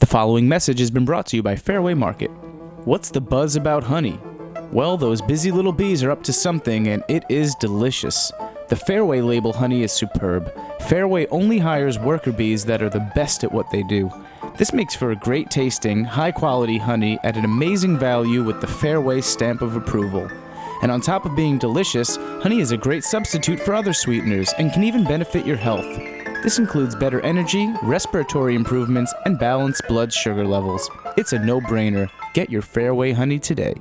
following message has been brought to you by Fairway Market. What's the buzz about honey? Well, those busy little bees are up to something, and it is delicious. The Fairway label honey is superb. Fairway only hires worker bees that are the best at what they do. This makes for a great tasting, high-quality honey at an amazing value with the Fairway stamp of approval. And on top of being delicious, honey is a great substitute for other sweeteners and can even benefit your health. This includes better energy, respiratory improvements, and balanced blood sugar levels. It's a no-brainer. Get your Fairway honey today.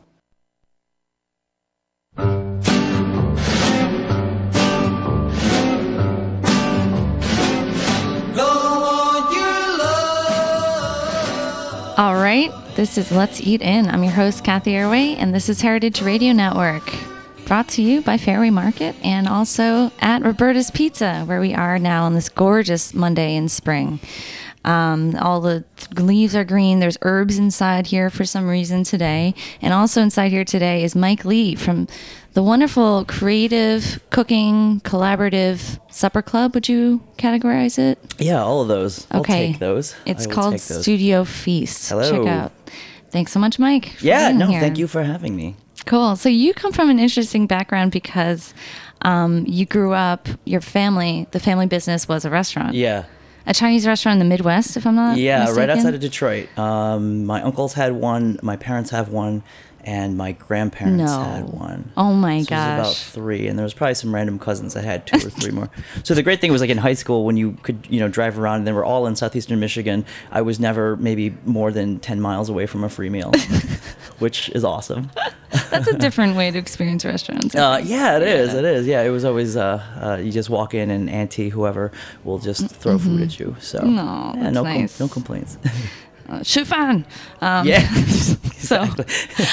All right, this is Let's Eat In. I'm your host, Kathy Airway, and this is Heritage Radio Network. Brought to you by Fairway Market and also at Roberta's Pizza, where we are now on this gorgeous Monday in spring. All the leaves are green. There's herbs inside here for some reason today. And also inside here today is Mike Lee from the wonderful creative cooking collaborative supper club. Would you categorize it? Yeah, all of those. Okay. I'll take those. It's called Studio Feast. Hello. Check out. Thanks so much, Mike. For Yeah, being here. thank you for having me. Cool. So you come from an interesting background because you grew up, the family business was a restaurant. Yeah. A Chinese restaurant in the Midwest, if I'm not mistaken? Right outside of Detroit. My uncles had one, my parents have one, and my grandparents had one. Oh my so gosh. It was about 3, and there was probably some random cousins that had 2 or 3 more. So the great thing was, like, in high school when you could, drive around, and they were all in southeastern Michigan, I was never maybe more than 10 miles away from a free meal, which is awesome. That's a different way to experience restaurants. Yeah, it is. It is. Yeah, it was always you just walk in and auntie whoever will just throw food at you. So No, that's nice. No complaints. 吃饭. Yeah. Exactly.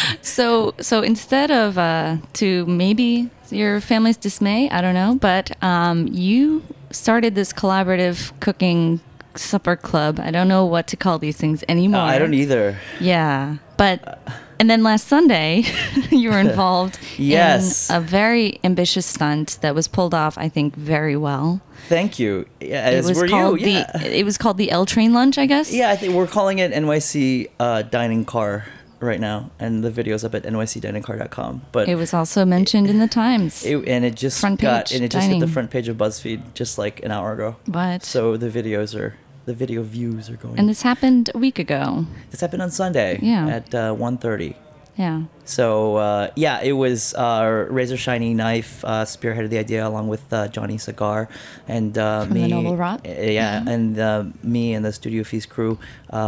So instead of to maybe your family's dismay, I don't know, but you started this collaborative cooking supper club. I don't know what to call these things anymore. I don't either. Yeah, but and then last Sunday you were involved Yes. in a very ambitious stunt that was pulled off, I think, very well. Thank you. Yeah, It was called the L Train Lunch, I guess. Yeah, I think we're calling it NYC Dining Car right now, and the video's up at nycdiningcar.com. But it was also mentioned in the Times. It just Front page hit dining. the front page of BuzzFeed just like an hour ago. What? So the video views are going. And this happened a week ago. This happened on Sunday. Yeah. At 1:30. Yeah. So it was Razor Shiny Knife spearheaded the idea along with Johnny Cigar and From me. the Noble Rot. Yeah, and me and the Studio Feast crew,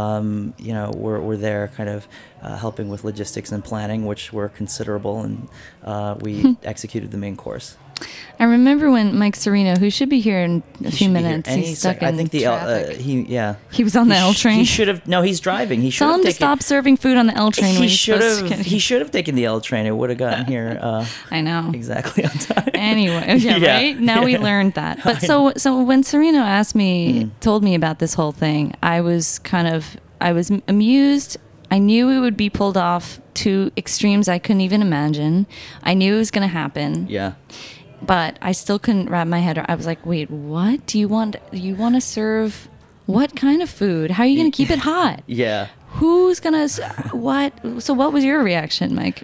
were there kind of helping with logistics and planning, which were considerable, and we executed the main course. I remember when Mike Serino, who should be here in a few minutes, he's stuck in I think traffic. he was on the L train. He should have. No, he's driving. He should Tell have him to taken. stop serving food on the L train. He should have. He should have taken the L train. It would have gotten here. I know. Exactly on time. Anyway, yeah, right? Now we learned that. But so when Serino asked me, told me about this whole thing, I was amused. I knew it would be pulled off to extremes I couldn't even imagine. I knew it was going to happen. Yeah. But I still couldn't wrap my head around. I was like, wait, what? Do you want to serve what kind of food? How are you going to keep it hot? Yeah. Who's going to, what? So what was your reaction, Mike?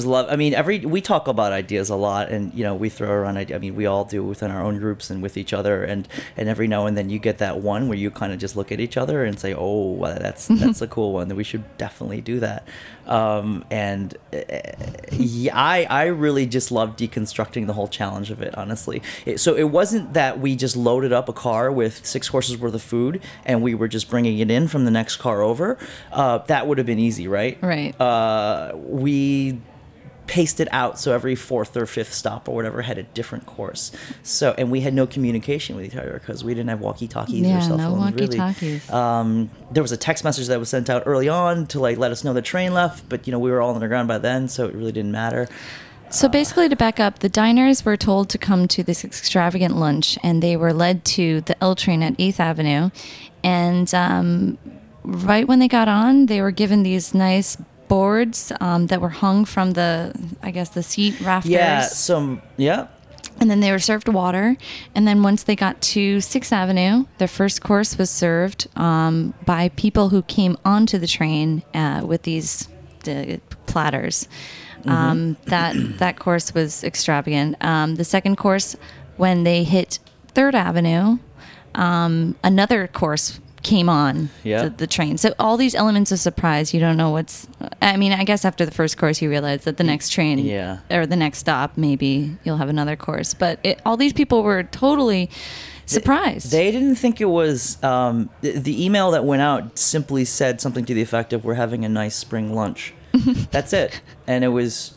We talk about ideas a lot, and, we throw around ideas. I mean, we all do within our own groups and with each other, and every now and then you get that one where you kind of just look at each other and say, oh, well, that's a cool one, that we should definitely do that. I really just love deconstructing the whole challenge of it, honestly. So it wasn't that we just loaded up a car with 6 courses worth of food and we were just bringing it in from the next car over. That would have been easy, right? Right. We paced it out so every 4th or 5th stop or whatever had a different course. So, and we had no communication with each other because we didn't have walkie-talkies or cell phones. No walkie-talkies. Really. There was a text message that was sent out early on to let us know the train left, but we were all on the ground by then, so it really didn't matter. So basically, to back up, the diners were told to come to this extravagant lunch, and they were led to the L train at 8th Avenue. And right when they got on, they were given these nice boards that were hung from the seat rafters. Yeah, And then they were served water. And then once they got to 6th Avenue, their first course was served by people who came onto the train with these platters. That course was extravagant. The second course, when they hit 3rd Avenue, another course came on the train. So all these elements of surprise, you don't know what's... I mean, I guess after the first course, you realize that the next train or the next stop, maybe you'll have another course. But all these people were totally surprised. They didn't think it was... the email that went out simply said something to the effect of, "We're having a nice spring lunch." That's it. And it was,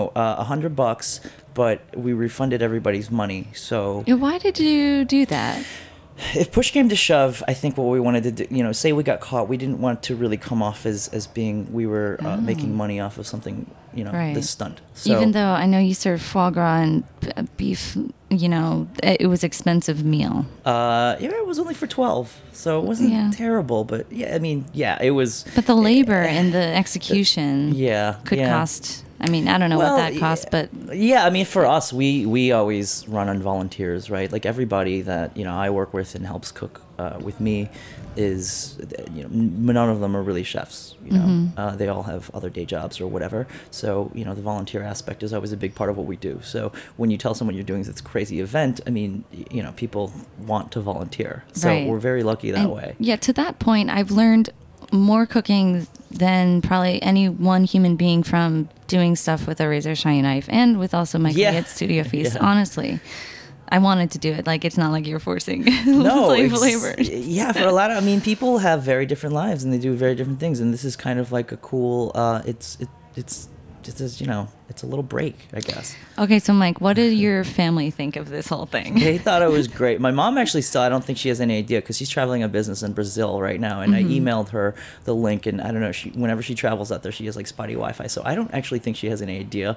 $100, but we refunded everybody's money. So why did you do that? If push came to shove, I think what we wanted to do, say we got caught, we didn't want to really come off as being we were making money off of something, this stunt. So, even though I know you serve foie gras and beef, it was expensive meal. It was only for 12, so it wasn't terrible. But it was. But the labor and the execution, could yeah. cost. I mean, I don't know what that costs, but for us, we always run on volunteers, right? Like everybody that I work with and helps cook with me is, none of them are really chefs. They all have other day jobs or whatever. So the volunteer aspect is always a big part of what we do. So when you tell someone you're doing this crazy event, I mean, people want to volunteer. So we're very lucky that way. Yeah, to that point, I've learned more cooking than probably any one human being from doing stuff with a razor shiny knife and with also my at Studio Feast. Honestly, I wanted to do it. Like, it's not like you're forcing slave labor. Yeah, for a lot of, people have very different lives and they do very different things. And this is kind of like a cool, it's just as, it's a little break, I guess. Okay, so Mike, what did your family think of this whole thing? They thought it was great. My mom actually still, I don't think she has any idea because she's traveling a business in Brazil right now. And I emailed her the link, and I don't know, whenever she travels out there, she has like spotty Wi-Fi. So I don't actually think she has any idea.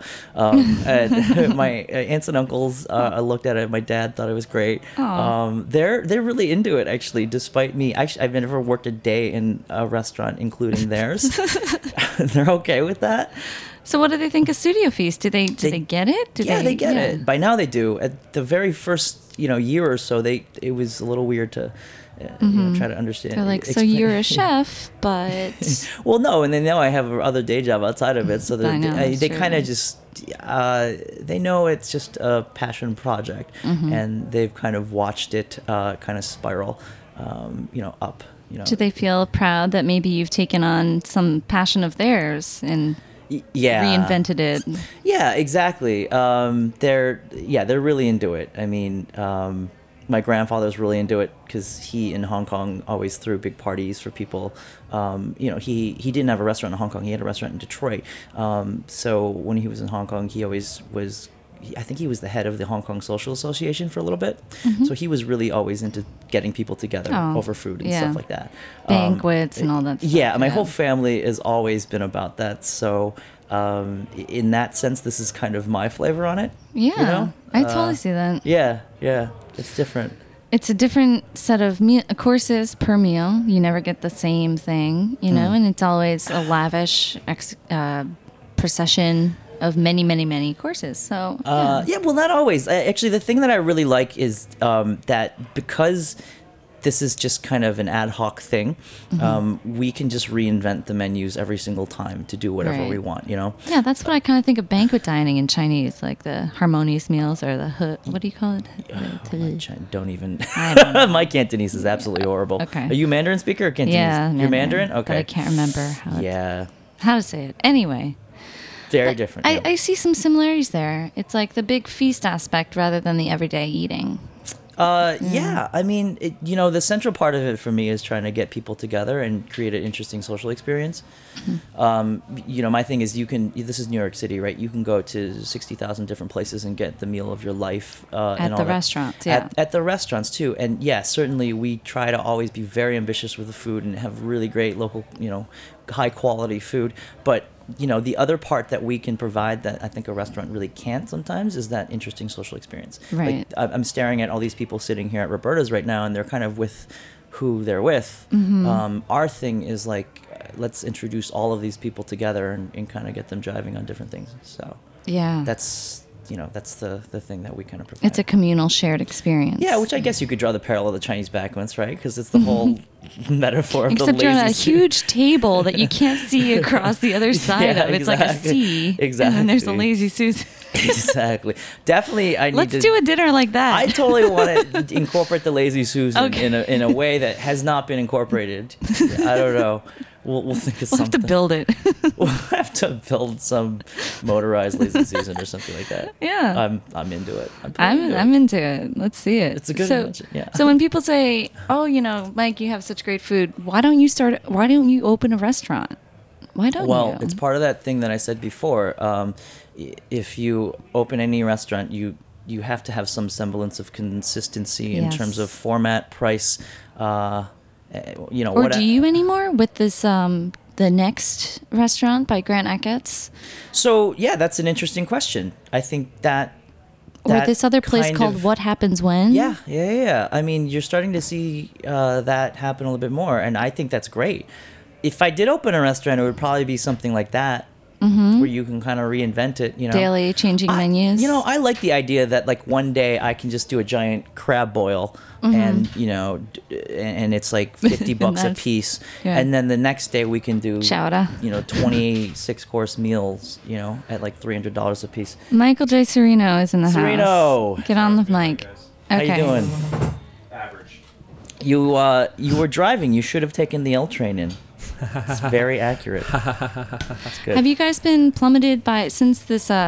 And my aunts and uncles looked at it. My dad thought it was great. They're really into it, actually, despite me. Actually, I've never worked a day in a restaurant, including theirs. They're okay with that. So what do they think of Studio Feast? Do they get it? They get it. By now they do. At the very first, year or so, it was a little weird to try to understand. They're like, so you're a chef, but... Well, no, and they know I have other day job outside of it, so they kind of just... they know it's just a passion project, and they've kind of watched it kind of spiral, up. Do they feel proud that maybe you've taken on some passion of theirs and... reinvented it? Yeah, exactly. They're really into it. I mean, my grandfather's really into it because he in Hong Kong always threw big parties for people. He didn't have a restaurant in Hong Kong. He had a restaurant in Detroit. So when he was in Hong Kong, he always was. I think he was the head of the Hong Kong Social Association for a little bit. So he was really always into getting people together over food and stuff like that. Banquets and all that stuff. Yeah, my whole family has always been about that. So in that sense, this is kind of my flavor on it. Yeah, I totally see that. Yeah, it's different. It's a different set of courses per meal. You never get the same thing, and it's always a lavish procession of many, many, many courses. So well, not always. Actually, the thing that I really like is that because this is just kind of an ad hoc thing, we can just reinvent the menus every single time to do whatever we want. Yeah, that's what I kind of think of banquet dining in Chinese, like the harmonious meals or the what do you call it? Don't even. I don't know. My Cantonese is absolutely horrible. Okay. Are you Mandarin speaker or Cantonese? Yeah, You're Mandarin. Okay. But I can't remember how to say it. Anyway. Very different. I see some similarities there. It's like the big feast aspect rather than the everyday eating. Yeah, I mean, the central part of it for me is trying to get people together and create an interesting social experience. My thing is this is New York City, right? You can go to 60,000 different places and get the meal of your life. At the restaurants, yeah. At the restaurants, too. And, certainly we try to always be very ambitious with the food and have really great local, high-quality food. But the other part that we can provide that I think a restaurant really can't sometimes is that interesting social experience. Right. Like, I'm staring at all these people sitting here at Roberta's right now, and they're kind of with who they're with. Our thing is like, let's introduce all of these people together and kind of get them jiving on different things. So yeah, that's that's the thing that we kind of provide. It's a communal shared experience. Yeah, which I guess you could draw the parallel to Chinese backlands, right? Because it's the whole metaphor of Except the you're on a lazy huge table that you can't see across the other side of. It's like a C. Exactly. And then there's a lazy Susan. Exactly. Definitely, I need Let's to do a dinner like that. I totally want to incorporate the lazy Susan Okay. in a way that has not been incorporated. I don't know. We'll think of We'll have something. to build it. We'll have to build some motorized lazy Susan or something like that. Yeah. I'm into it. I'm I'm into it. Let's see it. It's a good so, invention, yeah. So when people say, "Oh, Mike, you have such great food. Why don't you open a restaurant? Why don't you?" Well, it's part of that thing that I said before. If you open any restaurant, you have to have some semblance of consistency in Yes. terms of format, price. Or do you anymore with this the next restaurant by Grant Achatz? So yeah, that's an interesting question. I think that. Or this other place kind called of- What Happens When? Yeah. I mean, you're starting to see that happen a little bit more, and I think that's great. If I did open a restaurant, it would probably be something like that, where you can kind of reinvent it. Daily changing menus. I like the idea that like one day I can just do a giant crab boil, and and it's like $50 a that's- piece, yeah. and then the next day we can do Chowder. 26-course meals, at like $300 a piece. Michael J. Sereno is in the Sereno. house. Get on the mic. How Okay. you doing? Average. You were driving. You should have taken the L train in. It's very accurate. That's good. Have you guys been plummeted by since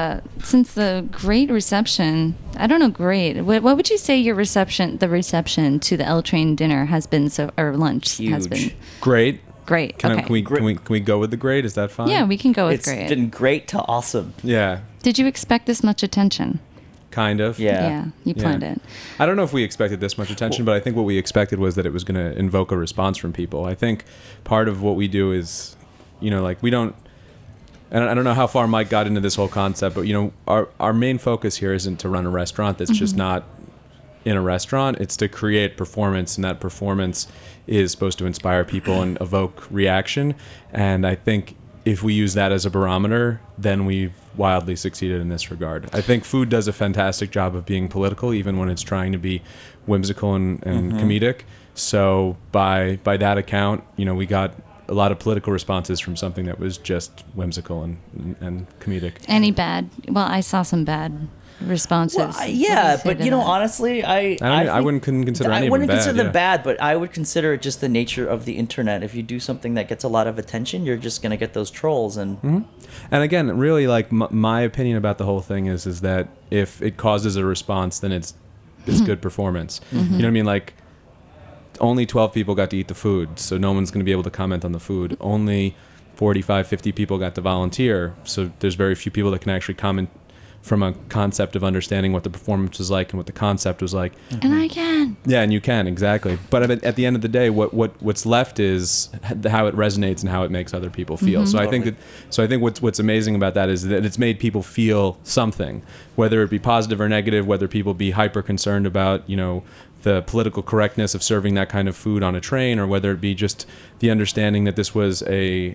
the great reception? I don't know, great. What would you say the reception to the L Train dinner has been or lunch has Huge. been? Great. Great. Can Okay. we go with the grade? Is that fine? Yeah, we can go with It's great. been great to awesome. Yeah. Did you expect this much attention? Kind of. Yeah. you planned Yeah. it. I don't know if we expected this much attention, but I think what we expected was that it was going to invoke a response from people. I think part of what we do is, we don't. And I don't know how far Mike got into this whole concept, but our main focus here isn't to run a restaurant that's just not in a restaurant. It's to create performance, and that performance is supposed to inspire people and evoke reaction. And I think if we use that as a barometer, then we've wildly succeeded in this regard. I think food does a fantastic job of being political, even when it's trying to be whimsical and comedic. So by that account, we got a lot of political responses from something that was just whimsical and comedic. Any bad? Well, I saw some bad responses. Well, What do you yeah, say but to that? honestly, I couldn't consider any I of them wouldn't bad. consider them yeah. bad, but I would consider it just the nature of the internet. If you do something that gets a lot of attention, you're just gonna get those trolls and. And again, really, like my opinion about the whole thing is that if it causes a response, then it's good performance. You know what I mean? Like, only 12 people got to eat the food, so no one's going to be able to comment on the food. Only 45, 50 people got to volunteer, so there's very few people that can actually comment from a concept of understanding what the performance was like and what the concept was like. And I can. Yeah, and you can, exactly. But at the end of the day, what's left is how it resonates and how it makes other people feel. So I think what's amazing about that is that it's made people feel something, whether it be positive or negative, whether people be hyper concerned about, the political correctness of serving that kind of food on a train, or whether it be just the understanding that this was a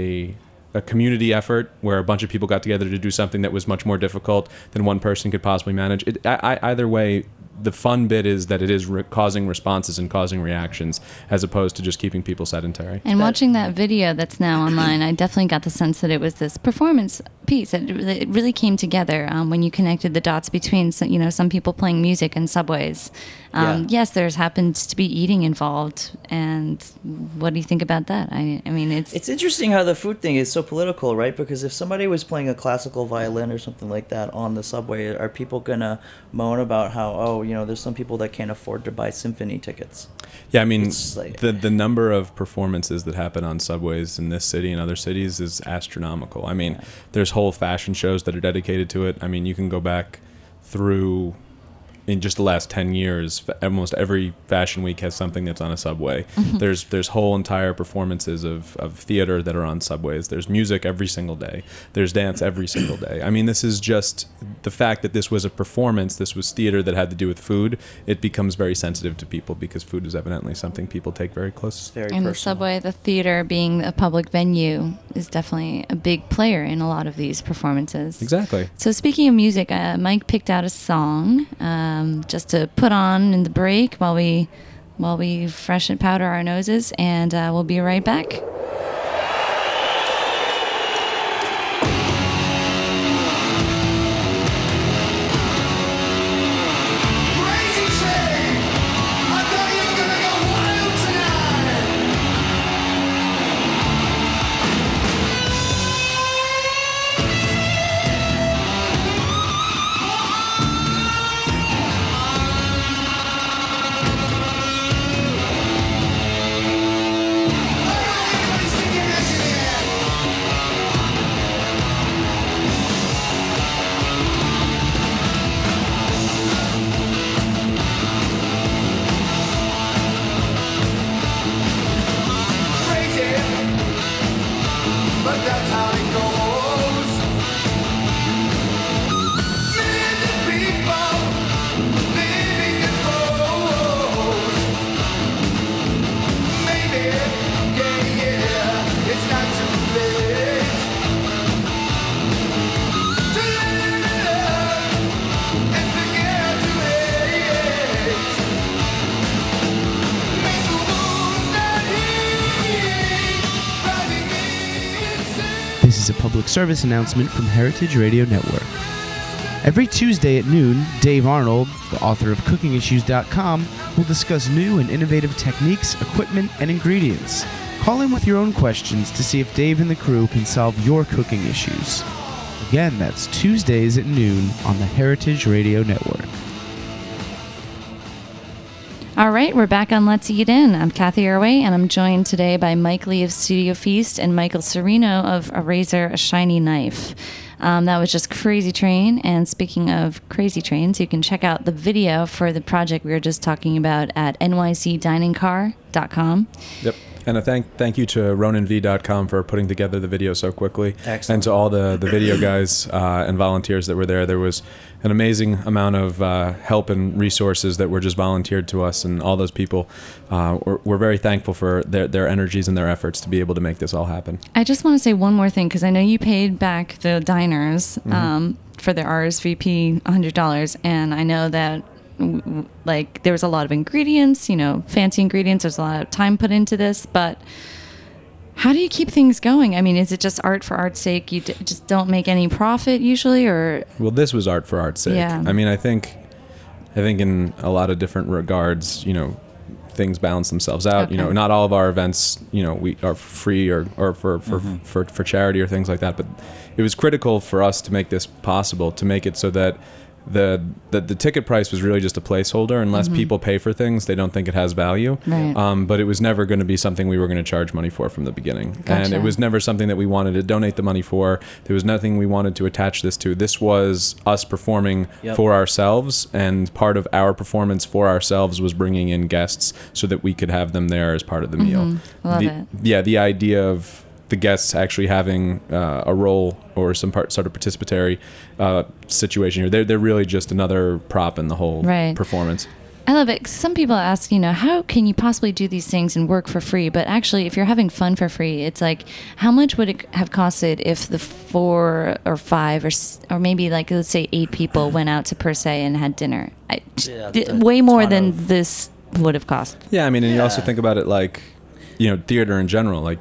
community effort where a bunch of people got together to do something that was much more difficult than one person could possibly manage. Either way, the fun bit is that it is causing responses and causing reactions, as opposed to just keeping people sedentary. And watching that video that's now online, I definitely got the sense that it was this performance piece. It really came together when you connected the dots between some people playing music in subways. Yes, there's happens to be eating involved. And what do you think about that? I mean, It's interesting how the food thing is so political, right? Because if somebody was playing a classical violin or something like that on the subway, are people gonna moan about how, there's some people that can't afford to buy symphony tickets? Yeah, I mean, It's like- the number of performances that happen on subways in this city and other cities is astronomical. I mean, there's whole fashion shows that are dedicated to it. I mean, you can go back through in just the last 10 years, almost every fashion week has something that's on a subway. There's whole entire performances of theater that are on subways. There's music every single day. There's dance every single day. I mean, this is just the fact that this was a performance, this was theater that had to do with food. It becomes very sensitive to people because food is evidently something people take very close. Very And personal. the subway, the theater being a public venue is definitely a big player in a lot of these performances. Exactly. So speaking of music, Mike picked out a song just to put on in the break while we freshen powder our noses, and we'll be right back. Crazy train, I thought you were gonna go wild tonight. Everybody's thinking this in the air. Crazy, but that's how it goes. Millions of people living this road. Maybe, yeah, it's not too late to live and forget to hate. Make the wounds that heal, driving me insane. This is a public service announcement from Heritage Radio Network. Every Tuesday at noon, Dave Arnold, the author of CookingIssues.com, will discuss new and innovative techniques, equipment, and ingredients. Call in with your own questions to see if Dave and the crew can solve your cooking issues. Again, that's Tuesdays at noon on the Heritage Radio Network. All right, we're back on Let's Eat In. I'm Kathy Irway, and I'm joined today by Mike Lee of Studio Feast and Michael Serino of A Razor, A Shiny Knife. That was just Crazy Train. And speaking of Crazy Trains, you can check out the video for the project we were just talking about at nycdiningcar.com. Yep. And a thank you to RonanV.com for putting together the video so quickly. Excellent. And to all the video guys and volunteers that were there. There was an amazing amount of help and resources that were just volunteered to us, and all those people, we're very thankful for their energies and their efforts to be able to make this all happen. I just want to say one more thing, because I know you paid back the diners for their RSVP $100, and I know that like there was a lot of ingredients, fancy ingredients. There's a lot of time put into this, but how do you keep things going? I mean, is it just art for art's sake? You just don't make any profit usually, or? Well, this was art for art's sake. Yeah. I mean, I think in a lot of different regards, things balance themselves out. Okay. Not all of our events, we are free or for charity or things like that. But it was critical for us to make this possible, to make it so that the ticket price was really just a placeholder. Unless people pay for things, they don't think it has value. Right. But it was never going to be something we were going to charge money for from the beginning. And Gotcha. it was never something that we wanted to donate the money for. There was nothing we wanted to attach this to. This was us performing Yep. for ourselves, and part of our performance for ourselves was bringing in guests so that we could have them there as part of the meal. Love the, it. Yeah, the idea of the guests actually having a role or some sort of participatory situation here. They're really just another prop in the whole Right. performance. I love it. 'Cause some people ask, how can you possibly do these things and work for free? But actually, if you're having fun for free, it's like, how much would it have costed if the 4 or 5 or maybe like, let's say 8 people went out to Per Se and had dinner? Yeah, Way more ton than of- this would have cost. Yeah, I mean, and you also Yeah. think about it like, theater in general. Like,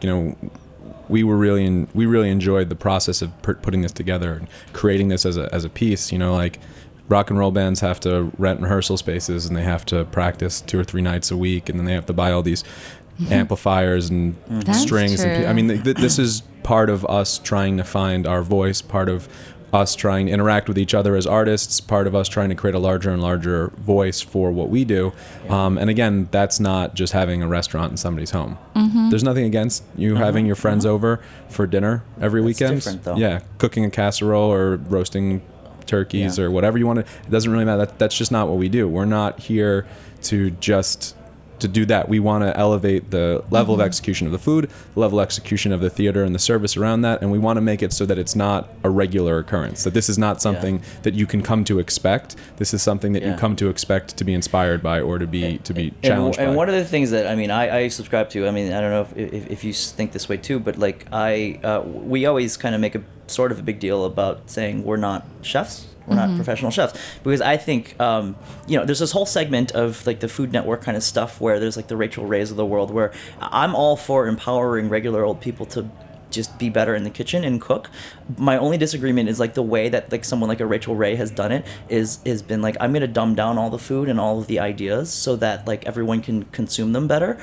we really enjoyed the process of putting this together and creating this as a piece. Like, rock and roll bands have to rent rehearsal spaces, and they have to practice 2 or 3 nights a week, and then they have to buy all these amplifiers and That's strings. true. And I mean, this is part of us trying to find our voice, part of us trying to interact with each other as artists, part of us trying to create a larger and larger voice for what we do. And again, that's not just having a restaurant in somebody's home. There's nothing against you having your friends over for dinner every That's weekend. different, though. Yeah, cooking a casserole or roasting turkeys Yeah. or whatever you want to. It doesn't really matter. That's just not what we do. We're not here to just to do that. We want to elevate the level of execution of the food, the level of execution of the theater and the service around that, and we want to make it so that it's not a regular occurrence. That this is not something that you can come to expect. This is something that you Yeah. come to expect to be inspired by or to be challenged and by. one of the things that I subscribe to. I mean, I don't know if you think this way too, but like we always kind of make a sort of a big deal about saying we're not chefs. We're not professional chefs, because I think there's this whole segment of like the Food Network kind of stuff where there's like the Rachel Rays of the world, where I'm all for empowering regular old people to just be better in the kitchen and cook. My only disagreement is like the way that like someone like a Rachel Ray has done it has been like, I'm gonna dumb down all the food and all of the ideas so that like everyone can consume them better.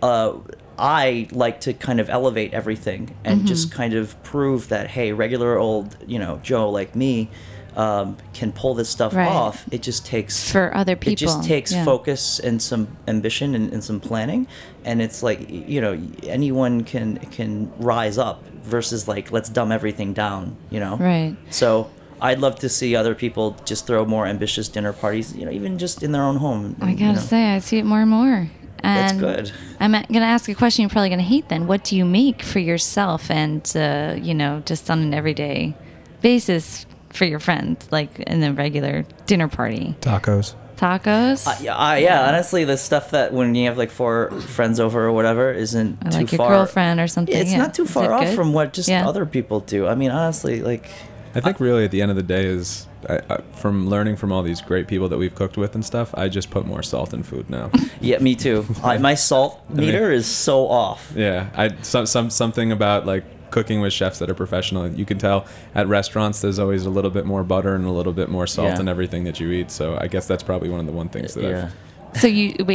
I like to kind of elevate everything and just kind of prove that, hey, regular old Joe like me can pull this stuff Right. off. It just takes For other people. It just takes yeah. focus and some ambition and some planning, and it's like anyone can rise up versus like let's dumb everything down. Right. So I'd love to see other people just throw more ambitious dinner parties. Even just in their own home. I gotta say, I see it more and more. It's And good. I'm going to ask a question you're probably going to hate then. What do you make for yourself and, just on an everyday basis for your friends, like in the regular dinner party? Tacos. Tacos? Yeah. Honestly, the stuff that when you have like 4 friends over or whatever isn't Or too like your far. girlfriend or something. It's yeah. not too Is far it off good? from what just Yeah. other people do. I mean, honestly, like. I think really at the end of the day is from learning from all these great people that we've cooked with and stuff, I just put more salt in food now. Yeah, me too. My salt meter is so off. Yeah, something about like cooking with chefs that are professional. You can tell at restaurants there's always a little bit more butter and a little bit more salt Yeah. in everything that you eat. So I guess that's probably one of the things that Yeah. So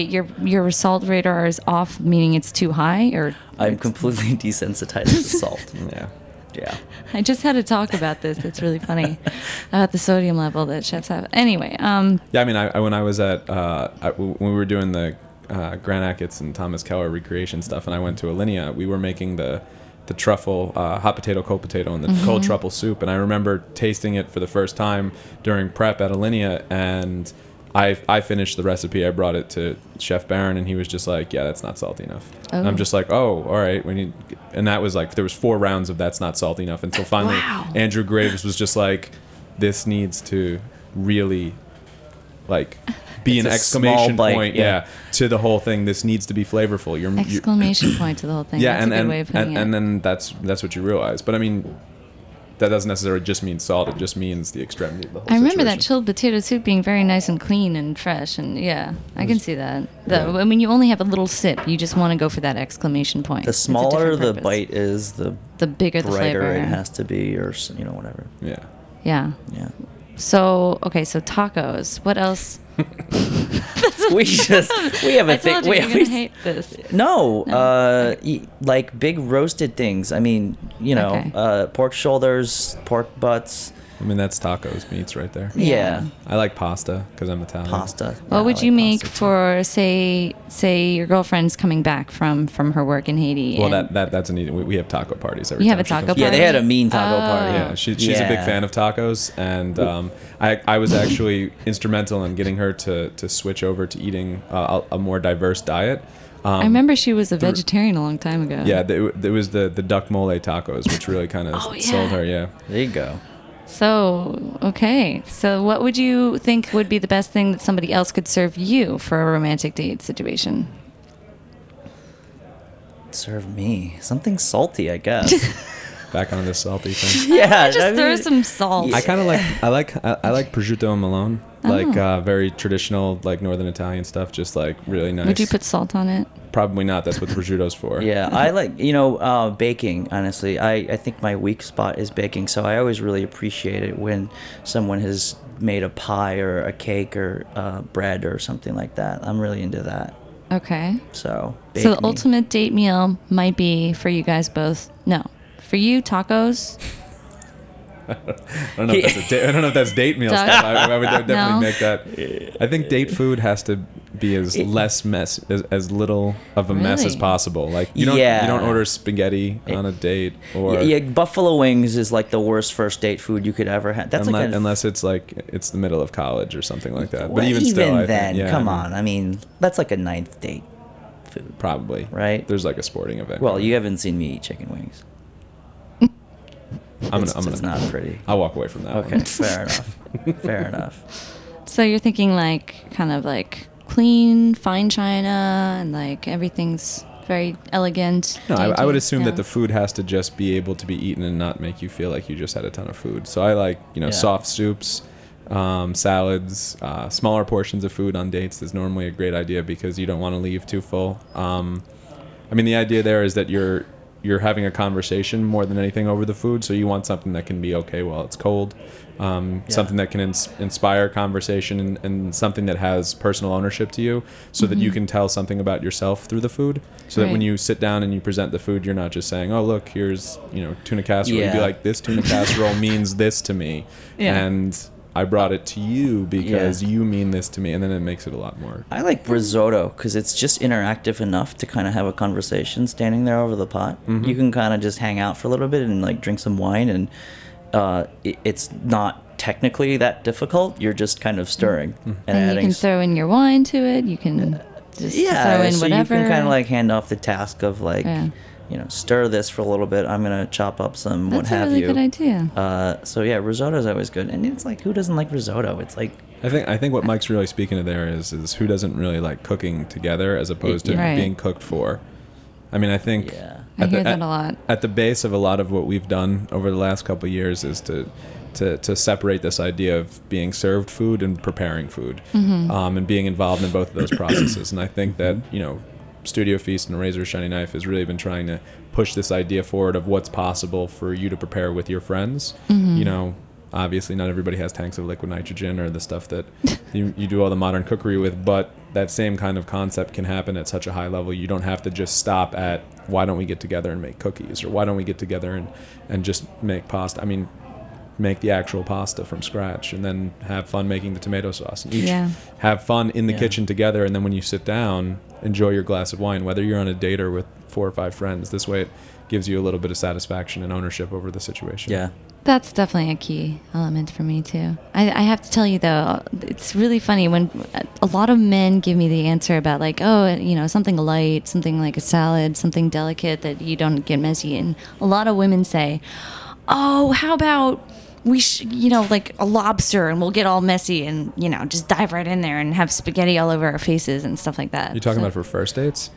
your salt radar is off, meaning it's too high, or I'm completely desensitized to salt. I've yeah. Yeah. I just had to talk about this. It's really funny about the sodium level that chefs have. Anyway, Yeah, I mean, I when I was at when we were doing the Grant Achatz and Thomas Keller recreation stuff, and I went to Alinea, we were making the truffle hot potato, cold potato, and the cold truffle soup, and I remember tasting it for the first time during prep at Alinea, and I finished the recipe. I brought it to Chef Barron, and he was just like, "Yeah, that's not salty enough." And I'm just like, "Oh, all right." And that was like there was 4 rounds of that's not salty enough until finally Wow. Andrew Graves was just like, "This needs to really like be It's an a exclamation small bite, point, yeah. to the whole thing. This needs to be flavorful." You're exclamation point to the whole thing. yeah, That's and a good and, way of putting and, it. and then that's what you realize. But I mean, that doesn't necessarily just mean salt. It just means the extremity of the whole I remember that situation. chilled potato soup being very nice and clean and fresh, and yeah, I can see that. I mean, you only have a little sip. You just want to go for that exclamation point. The It's a smaller different the purpose. bite is, the bigger the brighter flavor. it has to be, or whatever. Yeah. Yeah. Yeah. So so tacos. What else? we have a I thing. told you you're gonna hate this. No, like big roasted things. I mean, Okay. pork shoulders, pork butts. I mean, that's tacos meats right there. Yeah, I like pasta because I'm Italian. pasta. What Yeah, would I you like make pasta, too. for say your girlfriend's coming back from her work in Haiti? Well, and that's an easy. We have taco parties every You time have a she taco comes Yeah, back. they had a mean taco Oh. party. Yeah, she's a big Yeah. fan of tacos, and I was actually instrumental in getting her to switch over to eating a more diverse diet. I remember she was a vegetarian a long time ago. Yeah, there was the duck mole tacos, which really kind of Oh, yeah. sold her. Yeah. There you go. So, okay. So, what would you think would be the best thing that somebody else could serve you for a romantic date situation? Serve me something salty, I guess. Back on this salty thing. Yeah, Just I throw mean, some salt. I kind of like I like prosciutto and Malone, like very traditional like Northern Italian stuff, just like really nice. Would you put salt on it? Probably not. That's what the prosciutto's for. Yeah, I like baking. Honestly, I think my weak spot is baking, so I always really appreciate it when someone has made a pie or a cake or bread or something like that. I'm really into that. Okay. So So, bake the me. ultimate date meal might be for you guys both. No. For you, tacos. I don't know if that's date meal Duck. stuff. I would definitely No. make that. I think date food has to be as less mess, as little of a mess as Really? possible. Like you Yeah. don't order spaghetti on a date, or Yeah, buffalo wings is like the worst first date food you could ever have. That's unless, like unless it's like it's the middle of college or something like that. well, But even still, I then, think, yeah, come I mean, on. I mean, that's like a ninth date food, probably right? There's like a sporting event. Well, going. you haven't seen me eat chicken wings. I'm It's gonna not pretty. I'll walk away from that. Okay, One. fair enough. Fair enough. So you're thinking like kind of like clean, fine china, and like everything's very elegant. No, I would dainty. assume Yeah. that the food has to just be able to be eaten and not make you feel like you just had a ton of food. So I like, Yeah. soft soups, salads, smaller portions of food on dates is normally a great idea because you don't want to leave too full. I mean, the idea there is that you're having a conversation more than anything over the food, so you want something that can be okay while it's cold, something that can inspire conversation, and something that has personal ownership to you, so that you can tell something about yourself through the food, so that when Right. you sit down and you present the food, you're not just saying, oh look, here's tuna casserole. You'd be Yeah. like, this tuna casserole means this to me, Yeah. and I brought it to you because you mean this to me, and then it makes it a lot more. I like risotto because it's just interactive enough to kind of have a conversation standing there over the pot. You can kind of just hang out for a little bit and like drink some wine, and it's not technically that difficult. You're just kind of stirring and And you adding. can throw in your wine to it. You can just throw in so whatever. you can kind of like hand off the task of like, Yeah. stir this for a little bit. I'm gonna chop up some what That's a have really you. good idea. So yeah, risotto is always good, and it's like who doesn't like risotto? It's like I think what Mike's really speaking to there is who doesn't really like cooking together as opposed to Right. being cooked for. I mean, I think Yeah. I at hear the, that at, a lot. at the base of a lot of what we've done over the last couple of years is to separate this idea of being served food and preparing food, Mm-hmm. and being involved in both of those processes. And I think that Studio Feast and Razor Shiny Knife has really been trying to push this idea forward of what's possible for you to prepare with your friends. Obviously not everybody has tanks of liquid nitrogen or the stuff that you do all the modern cookery with, but that same kind of concept can happen at such a high level. You don't have to just stop at why don't we get together and make cookies, or why don't we get together and just make pasta. I mean, make the actual pasta from scratch and then have fun making the tomato sauce, and each Yeah. have fun in the Yeah. kitchen together, and then when you sit down, enjoy your glass of wine, whether you're on a date or with 4 or 5 friends. This way it gives you a little bit of satisfaction and ownership over the situation. yeah. That's definitely a key element for me too. I have to tell you though, it's really funny when a lot of men give me the answer about like, oh, something light, something like a salad, something delicate that you don't get messy. And a lot of women say, oh, how about we, like a lobster, and we'll get all messy and just dive right in there and have spaghetti all over our faces and stuff like that. You're talking So- about for first dates?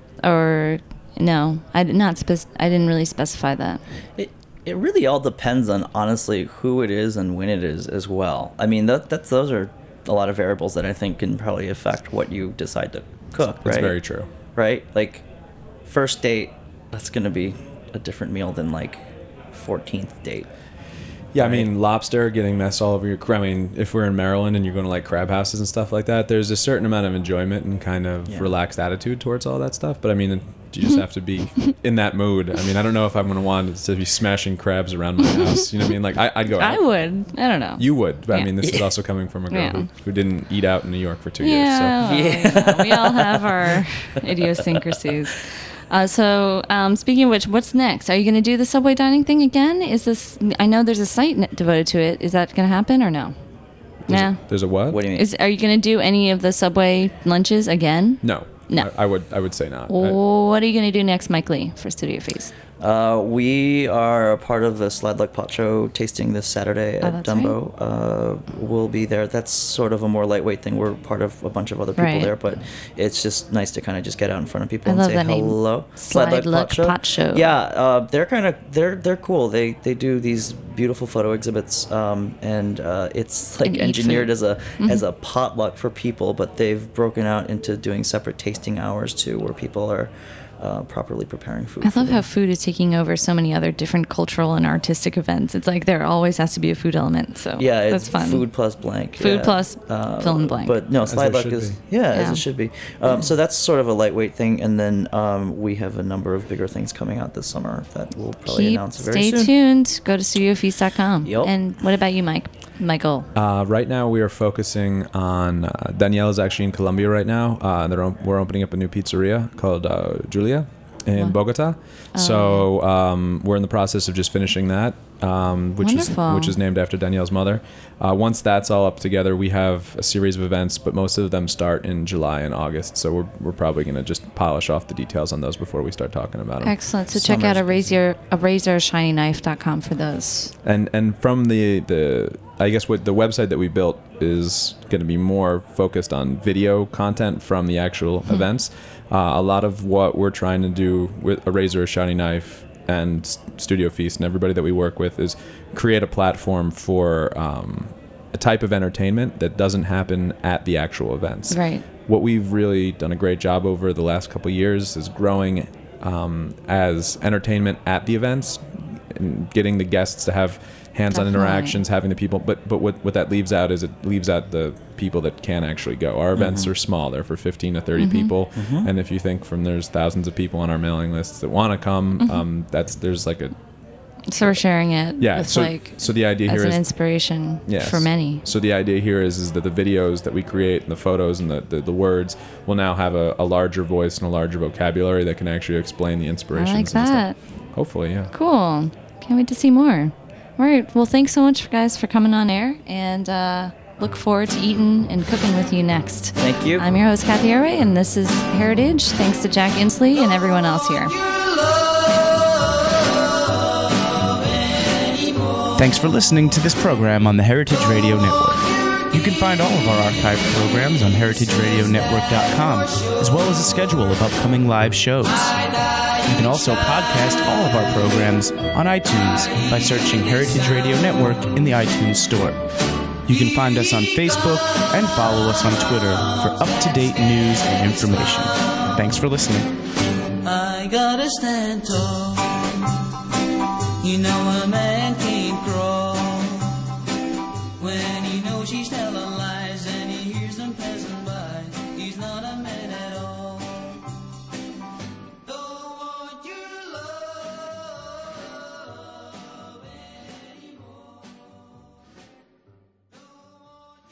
or no, I didn't really specify that. It really all depends on honestly who it is and when it is as well. I mean those are a lot of variables that I think can probably affect what you decide to cook. That's right? very true. Right? Like first date, that's gonna be a different meal than like 14th date. Yeah, Right. I mean, lobster getting mess all over your. I mean, if we're in Maryland and you're going to like crab houses and stuff like that, there's a certain amount of enjoyment and kind of Yeah. relaxed attitude towards all that stuff. But I mean, you just have to be in that mood. I mean, I don't know if I'm going to want to be smashing crabs around my house. You know what I mean? Like, I'd go out. I would. I don't know. You would. But I Yeah. mean, this is also coming from a girl Yeah. who didn't eat out in New York for 2 years. Yeah, So. Yeah. we all have our idiosyncrasies. So, speaking of which, what's next? Are you going to do the subway dining thing again? Is this? I know there's a site devoted to it. Is that going to happen or no? Nah. There's a what? What do you mean? Are you going to do any of the subway lunches again? No. No. I would say not. What are you going to do next, Mike Lee, for Studio Feast? We are a part of the Slide Luck Pot Show tasting this Saturday at that's Dumbo. We'll be there. That's sort of a more lightweight thing. We're part of a bunch of other people Right. there, but it's just nice to kind of just get out in front of people I and love say that name. hello. Slide Luck Pot Show. Yeah, they're cool. They do these beautiful photo exhibits, and it's like And eat engineered food. Mm-hmm. as a potluck for people, but they've broken out into doing separate tasting hours too, where people are properly preparing food. I for love them. how food is taking over so many other different cultural and artistic events. It's like there always has to be a food element. So Yeah, that's it's fun. food plus blank. Food yeah. plus fill in blank. But no, As Slide there Luck should is be. as Yeah. it should be. So that's sort of a lightweight thing, and then we have a number of bigger things coming out this summer that we'll probably announce very Stay soon. tuned. Go to studiofeast.com. Yep. And what about you, Mike? Michael? Right now, we are focusing on Danielle is actually in Colombia right now. We're opening up a new pizzeria called Julia in Bogota. So we're in the process of just finishing that, which is named after Danielle's mother. Once that's all up together, we have a series of events, but most of them start in July and August. So we're probably going to just polish off the details on those before we start talking about them. Excellent. So check out razorshiny.com for those. And from the I guess what the website that we built is going to be more focused on video content from the actual events. A lot of what we're trying to do with a Razor, a Shiny Knife, and Studio Feast and everybody that we work with is create a platform for a type of entertainment that doesn't happen at the actual events. Right. What we've really done a great job over the last couple of years is growing as entertainment at the events and getting the guests to have hands-on interactions, having the people, but what that leaves out is it leaves out the people that can actually go. Our events are small; they're for 15 to 30 people, and if you think there's thousands of people on our mailing lists that want to come, there's like a. So we're sharing it. Yeah. With So the idea as here an is inspiration for many. So the idea here is that the videos that we create and the photos and the words will now have a larger voice and a larger vocabulary that can actually explain the inspirations. I like that. And stuff. Hopefully, yeah. Cool. Can't wait to see more. All right. Well, thanks so much, guys, for coming on air, and look forward to eating and cooking with you next. Thank you. I'm your host, Kathy Airway, and this is Heritage. Thanks to Jack Inslee and everyone else here. Thanks for listening to this program on the Heritage Radio Network. You can find all of our archived programs on heritageradionetwork.com, as well as a schedule of upcoming live shows. You can also podcast all of our programs on iTunes by searching Heritage Radio Network in the iTunes Store. You can find us on Facebook and follow us on Twitter for up-to-date news and information. Thanks for listening. I gotta stand tall. You know a man can't crawl when he knows she's telling lies and he hears them passing by. He's not a man at all. Don't want your love anymore. Don't want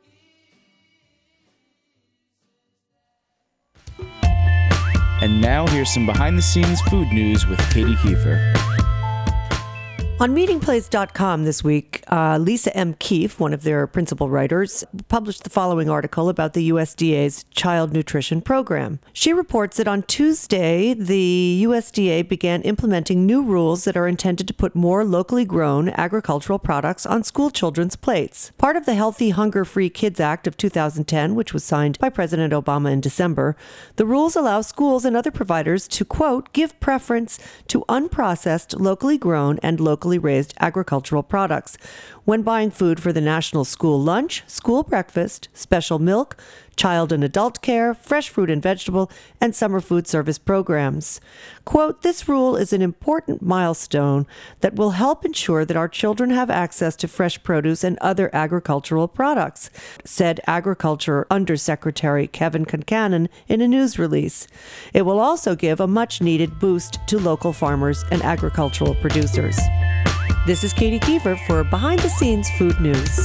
your And now here's some behind-the-scenes food news with Katie Kiefer. On meetingplace.com this week, Lisa M. Keefe, one of their principal writers, published the following article about the USDA's Child Nutrition Program. She reports that on Tuesday, the USDA began implementing new rules that are intended to put more locally grown agricultural products on school children's plates. Part of the Healthy Hunger-Free Kids Act of 2010, which was signed by President Obama in December, the rules allow schools and other providers to, quote, give preference to unprocessed, locally grown, and locally raised agricultural products when buying food for the national school lunch, school breakfast, special milk, child and adult care, fresh fruit and vegetable, and summer food service programs. Quote, this rule is an important milestone that will help ensure that our children have access to fresh produce and other agricultural products, said Agriculture Undersecretary Kevin Concanon in a news release. It will also give a much-needed boost to local farmers and agricultural producers. This is Katie Kiefer for Behind the Scenes Food News.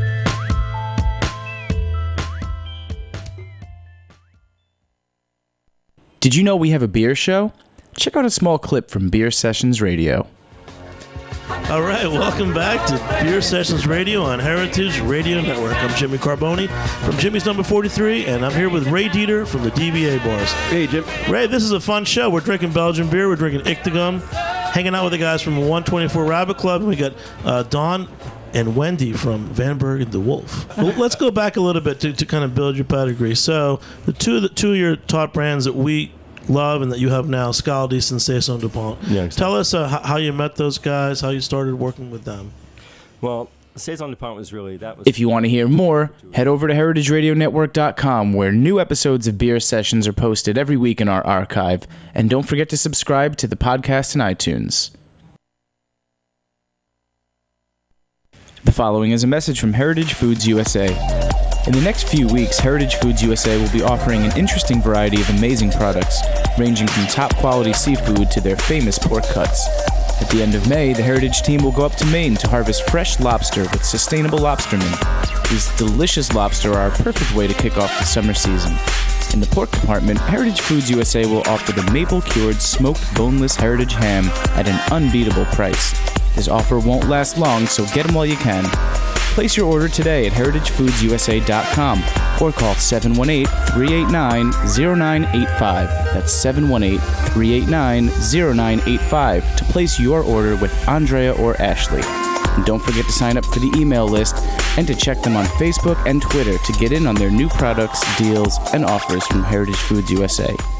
Did you know we have a beer show? Check out a small clip from Beer Sessions Radio. All right, welcome back to Beer Sessions Radio on Heritage Radio Network. I'm Jimmy Carboni from Jimmy's Number 43, and I'm here with Ray Dieter from the DBA Bars. Hey, Jim. Ray, this is a fun show. We're drinking Belgian beer. We're drinking Ictigum, hanging out with the guys from 124 Rabbit Club. And we got Don and Wendy from Van Berg and the Wolf. Well, let's go back a little bit to kind of build your pedigree. So the two of your top brands that we love and that you have now, Scaldis and Saison DuPont. Yeah, exactly. Tell us how you met those guys, how you started working with them. Well, Saison DuPont was really, that was... If you want to hear more, head over to heritageradionetwork.com, where new episodes of Beer Sessions are posted every week in our archive. And don't forget to subscribe to the podcast in iTunes. The following is a message from Heritage Foods USA. In the next few weeks, Heritage Foods USA will be offering an interesting variety of amazing products, ranging from top-quality seafood to their famous pork cuts. At the end of May, the Heritage team will go up to Maine to harvest fresh lobster with sustainable lobstermen. These delicious lobster are a perfect way to kick off the summer season. In the pork department, Heritage Foods USA will offer the maple-cured smoked boneless Heritage ham at an unbeatable price. This offer won't last long, so get them while you can. Place your order today at heritagefoodsusa.com or call 718-389-0985. That's 718-389-0985 to place your order with Andrea or Ashley. And don't forget to sign up for the email list and to check them on Facebook and Twitter to get in on their new products, deals, and offers from Heritage Foods USA.